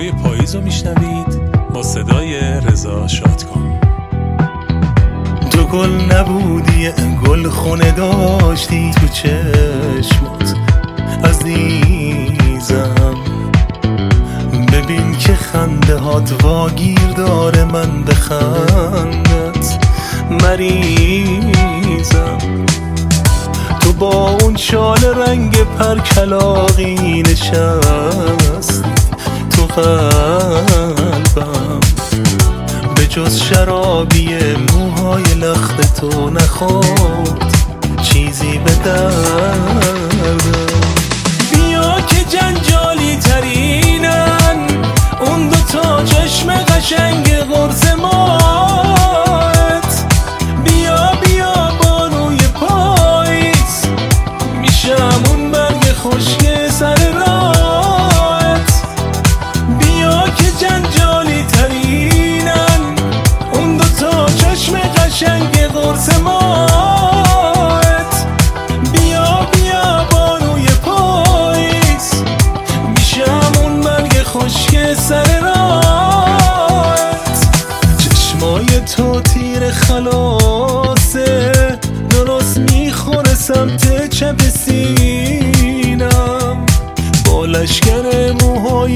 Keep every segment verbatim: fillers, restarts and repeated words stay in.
رادیوی پاییز رو میشنوید با صدای رضا شادکام. تو گل نبودی گل خونه داشتی تو چشمات عزیزم، ببین که خنده هات واگیر داره من به خندت مریضم. تو با اون شال رنگ پرکلاقی نشستی تو قلبم، به جز شرابی موهای لخت تو نخورد چیزی به دردم. بیا که جنجالی ترینن اون دوتا چشم قشنگ قرص مات. بیا بیا بانوی پاییز میشم اون برگ خشک سر رات. بیا که جنجالی ترینن اون دوتا چشم قشنگ قرص مات. بیا بیا بانوی پاییز میشم اون برگ خشک سر رات. چشمای تو تیر خلاصه درست میخوره سمت چپ سینم، با لشکر موهای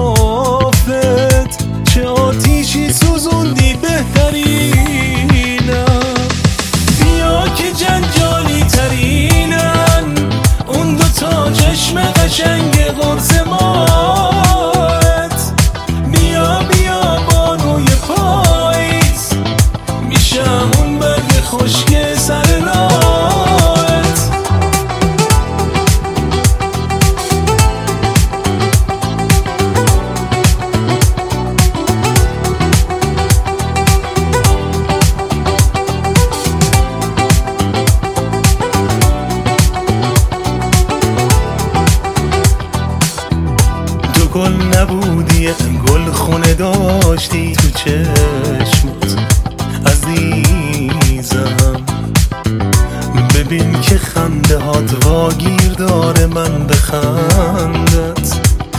صافت چه آتیشی سوزوندی بهترینم. بیا که جنجالی ترینن اون دوتا چشم قشنگ قرص مات. بیا بیا بانوی پاییز میشم اون برگ خشک سر رات. گل نبودی گل خونه داشتی تو چشمات عزیزم، ببین که خنده هات واگیر داره من به خندت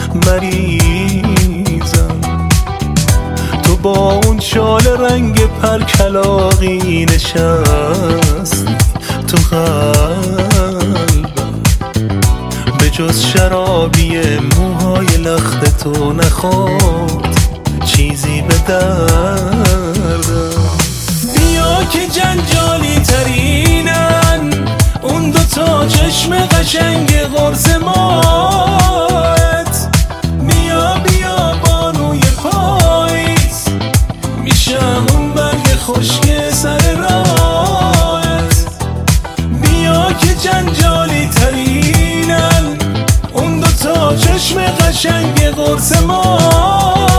مریضم. تو با اون شال رنگ پرکلاقی نشستی تو قلبم، به جز شرابی موهای لخت تو نخورد چیزی به دردم. بیا که جنجالی ترینن اون دوتا چشم قشنگ قرص مات. بیا بیا بانوی پاییز میشم اون برگ خشک سر رات. بیا که جنجالی ترینن اون دوتا چشم قشنگ قرص ما.